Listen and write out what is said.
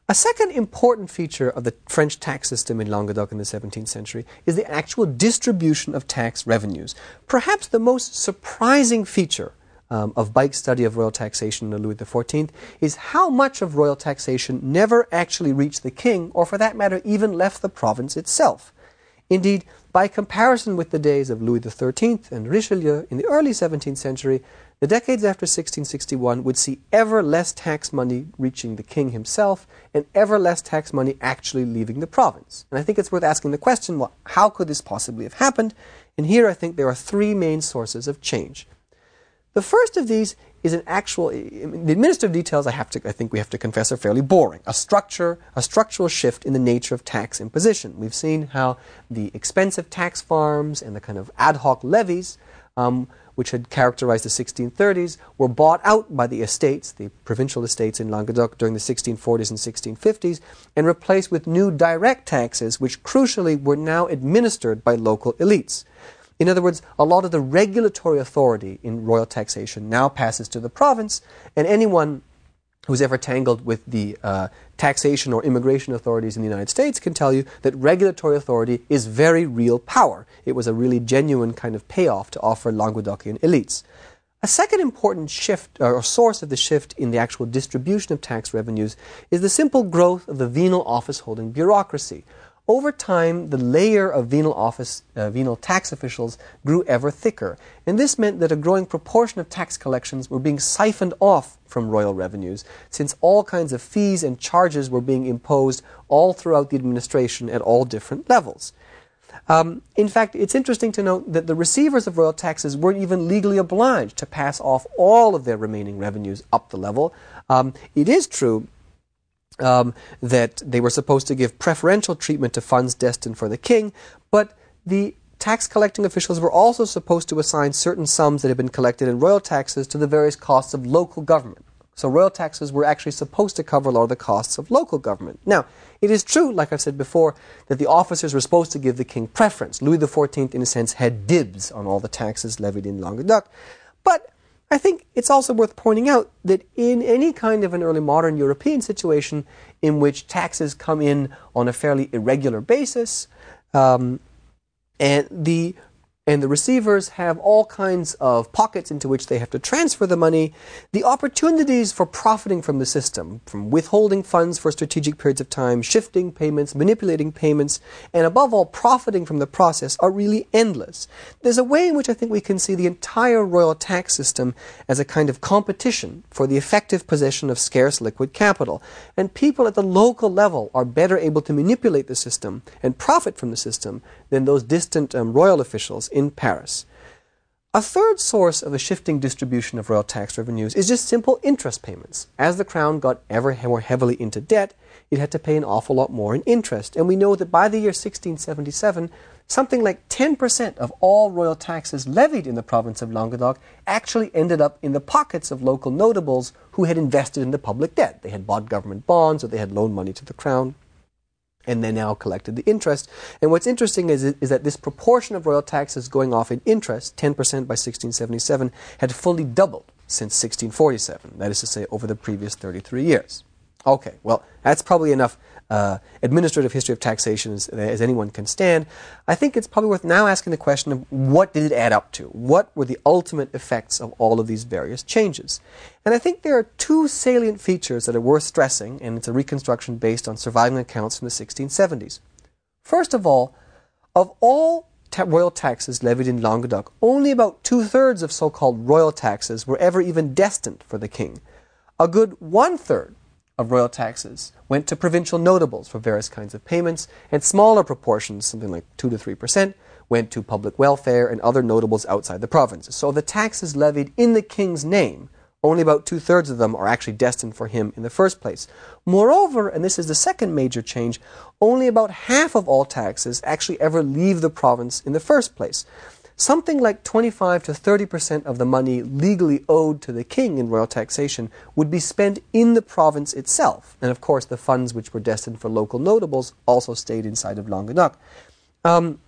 A second important feature of the French tax system in Languedoc in the 17th century is the actual distribution of tax revenues. Perhaps the most surprising feature of Bike's study of royal taxation under Louis XIV is how much of royal taxation never actually reached the king, or for that matter, even left the province itself. Indeed, by comparison with the days of Louis XIII and Richelieu in the early 17th century, the decades after 1661 would see ever less tax money reaching the king himself and ever less tax money actually leaving the province. And I think it's worth asking the question, well, how could this possibly have happened? And here I think there are three main sources of change. The first of these is the administrative details, I think we have to confess, are fairly boring. A structural shift in the nature of tax imposition. We've seen how the expensive tax farms and the kind of ad hoc levies, which had characterized the 1630s, were bought out by the estates, the provincial estates in Languedoc during the 1640s and 1650s, and replaced with new direct taxes, which crucially were now administered by local elites. In other words, a lot of the regulatory authority in royal taxation now passes to the province, and anyone who's ever tangled with the taxation or immigration authorities in the United States can tell you that regulatory authority is very real power. It was a really genuine kind of payoff to offer Languedocian elites. A second important shift, or source of the shift in the actual distribution of tax revenues, is the simple growth of the venal office-holding bureaucracy. Over time, the layer of venal tax officials grew ever thicker, and this meant that a growing proportion of tax collections were being siphoned off from royal revenues, since all kinds of fees and charges were being imposed all throughout the administration at all different levels. In fact, it's interesting to note that the receivers of royal taxes weren't even legally obliged to pass off all of their remaining revenues up the level. It is true that they were supposed to give preferential treatment to funds destined for the king, but the tax collecting officials were also supposed to assign certain sums that had been collected in royal taxes to the various costs of local government. So royal taxes were actually supposed to cover a lot of the costs of local government. Now, it is true, like I've said before, that the officers were supposed to give the king preference. Louis XIV, in a sense, had dibs on all the taxes levied in Languedoc, but I think it's also worth pointing out that in any kind of an early modern European situation in which taxes come in on a fairly irregular basis, and the receivers have all kinds of pockets into which they have to transfer the money, the opportunities for profiting from the system, from withholding funds for strategic periods of time, shifting payments, manipulating payments, and above all, profiting from the process, are really endless. There's a way in which I think we can see the entire royal tax system as a kind of competition for the effective possession of scarce liquid capital, and people at the local level are better able to manipulate the system and profit from the system than those distant royal officials in Paris. A third source of the shifting distribution of royal tax revenues is just simple interest payments. As the crown got ever more heavily into debt, it had to pay an awful lot more in interest. And we know that by the year 1677, something like 10% of all royal taxes levied in the province of Languedoc actually ended up in the pockets of local notables who had invested in the public debt. They had bought government bonds, or they had loaned money to the crown, and they now collected the interest. And what's interesting is that this proportion of royal taxes going off in interest, 10% by 1677, had fully doubled since 1647, that is to say, over the previous 33 years. Okay, well, that's probably enough administrative history of taxation as anyone can stand. I think it's probably worth now asking the question of what did it add up to? What were the ultimate effects of all of these various changes? And I think there are two salient features that are worth stressing, and it's a reconstruction based on surviving accounts from the 1670s. First of all royal taxes levied in Languedoc, only about 2/3 of so-called royal taxes were ever even destined for the king. A good 1/3 of royal taxes went to provincial notables for various kinds of payments, and smaller proportions, something like 2 to 3%, went to public welfare and other notables outside the province. So the taxes levied in the king's name, only about 2/3 of them are actually destined for him in the first place. Moreover, and this is the second major change, only about half of all taxes actually ever leave the province in the first place. Something like 25 to 30% of the money legally owed to the king in royal taxation would be spent in the province itself. And of course, the funds which were destined for local notables also stayed inside of Languedoc.